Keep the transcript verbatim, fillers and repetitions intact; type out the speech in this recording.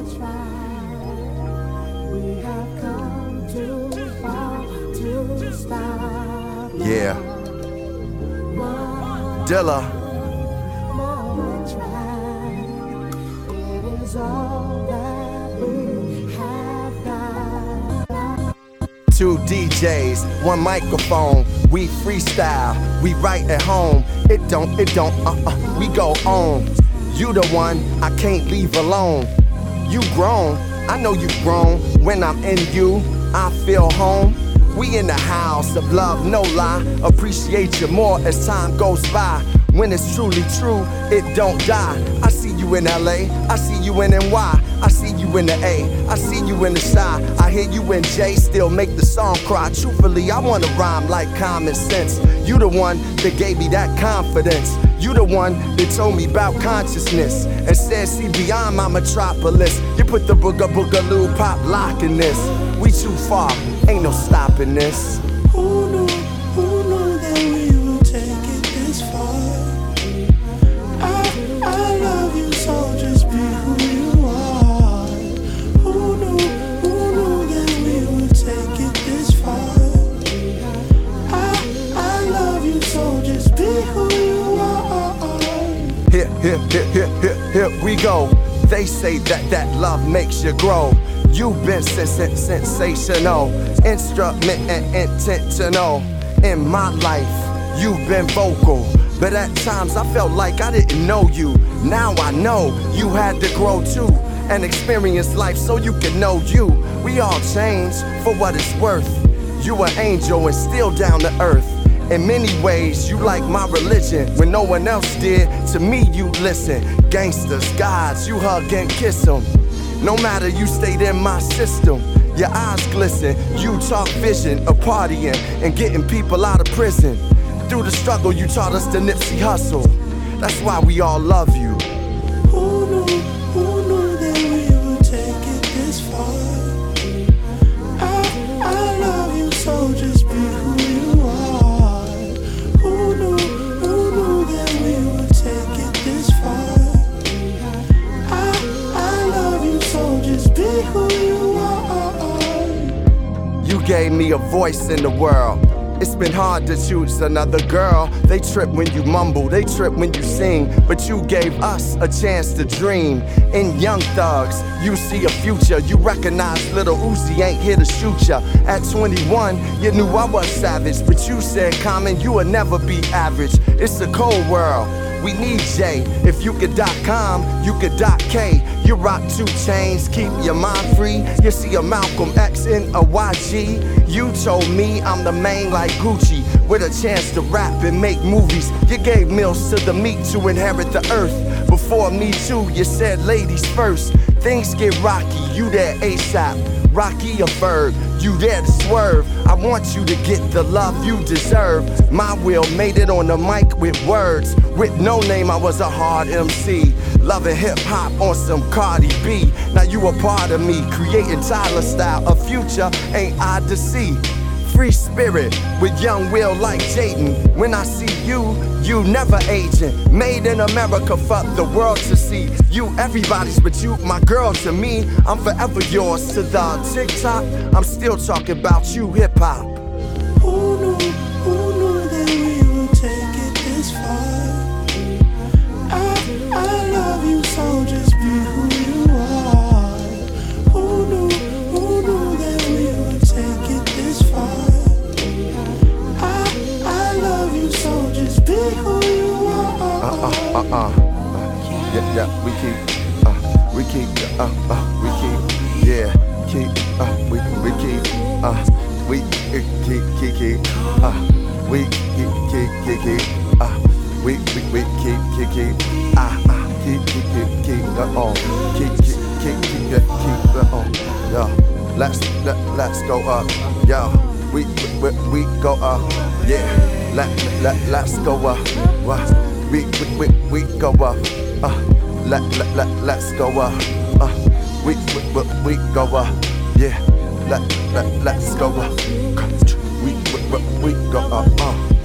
Yeah. Dilla. Two D Js, one microphone. We freestyle, we write at home. It don't, it don't, uh-uh, we go on. You the one I can't leave alone. You grown, I know you grown. When I'm in you, I feel home. We in the house of love, no lie. Appreciate you more as time goes by. When it's truly true, it don't die. I see you in L A, I see you in N Y, I see you in the A, I see you in the Shy. I hear you in J, still make the song cry. Truthfully, I wanna rhyme like common sense. You the one that gave me that confidence. You the one that told me about consciousness and said, see beyond my metropolis. You put the booga boogaloo pop lock in this. We too far, ain't no stopping this. Who knew, who knew that we would take it this far? I, I love you, so just be who you are. Who knew, who knew that we would take it this far? I, I love you, so just be who you are. Here, here, here, here, here, here we go. They say that that love makes you grow. You've been sens sens sensational, instrument and intentional. In my life, you've been vocal, but at times I felt like I didn't know you. Now I know you had to grow too and experience life so you can know you. We all change for what it's worth. You an angel and still down to earth. In many ways, you like my religion. When no one else did, to me you listen. Gangsters, gods, you hug and kiss them. No matter, you stayed in my system. Your eyes glisten, you talk vision of partying and getting people out of prison. Through the struggle, you taught us the Nipsey hustle. That's why we all love you. Who knew, who knew that we would take it this far? I, I love you, so just be who you are. Who knew, who knew that we would take it this far? So just be who you are. You gave me a voice in the world. It's been hard to choose another girl. They trip when you mumble, they trip when you sing. But you gave us a chance to dream. In Young Thugs, you see a future. You recognize Little Uzi ain't here to shoot ya. At twenty-one, you knew I was savage. But you said, Common, you will never be average. It's a cold world. We need J. If you could dot com, you could dot K. You rock two chains, keep your mind free. You see a Malcolm X in a Y G. You told me I'm the main like Gucci, with a chance to rap and make movies. You gave meals to the meek to inherit the earth. Before me too, you said ladies first. Things get rocky, you there ASAP. Rocky a bird, you there to swerve. I want you to get the love you deserve. My will made it on the mic with words. With no name, I was a hard M C. Loving hip hop on some Cardi B. Now you a part of me, creating Tyler style. A future ain't odd to see. Free spirit with young Will like Jaden. When I see you, you never aging. Made in America for the world to see. You everybody's but you my girl to me. I'm forever yours to the TikTok. I'm still talking about you hip hop. Who knew, who knew that we would take it this far? I, I love you, so just be who you are. Who knew, who knew that we would take it this far? I, I love you, so just be who you are. Uh uh uh uh. Yeah yeah, we keep, uh, we keep, uh uh, we keep, yeah, keep, uh, we we keep, uh, we keep keep keep, uh, we keep keep keep keep, uh, we we we keep keep keep, ah ah, keep keep keep keep, uh oh, keep keep keep keep keep, uh oh, yo, let's let let's go up, yo, we we we go up, yeah, let let let's go up, what. We, we, we, we go up, uh, let, let, let, let's go up, uh, we, we, we, we go up, yeah, let, let, let's go up, we, we, we, we go up, uh.